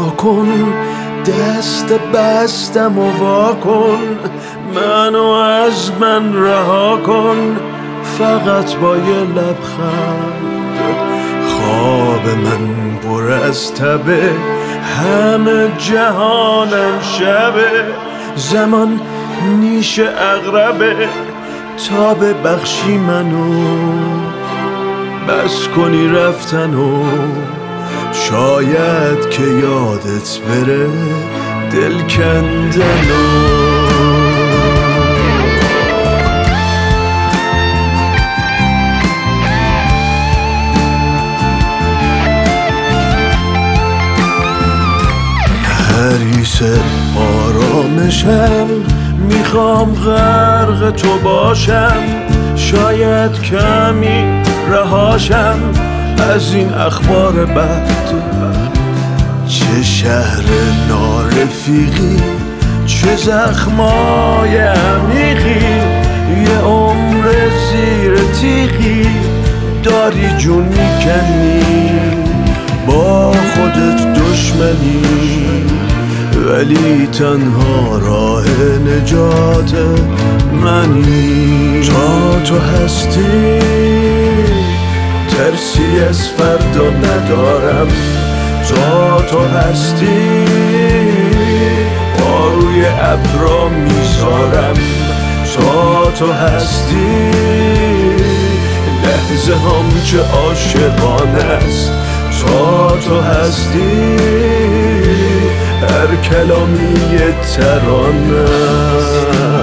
نگاه کن، دست بستم و وا کن، منو از من رها کن، فقط با یه لبخند. خواب من پر از تبه، همه جهانم شبه، زمان نیش اغربه، تا ببخشی منو، بس کنی رفتنو، شاید که یادت بره دل کندنو. حریص آرامشم، میخوام غرق تو باشم، شاید کمی رهاشم از این اخبار بد. چه شهر نارفیقی، چه زخمای عمیقی، یه عمر زیر تیغی داری جون میکنی، با خودت دشمنی، ولی تنها راه نجات منی. تا تو هستی ترسی از فردا ندارم، تا تو هستی روی ابرا میذارم، تا تو هستی لحظه هم چه عاشقانه است، تا تو هستی هر کلامی ترانه است.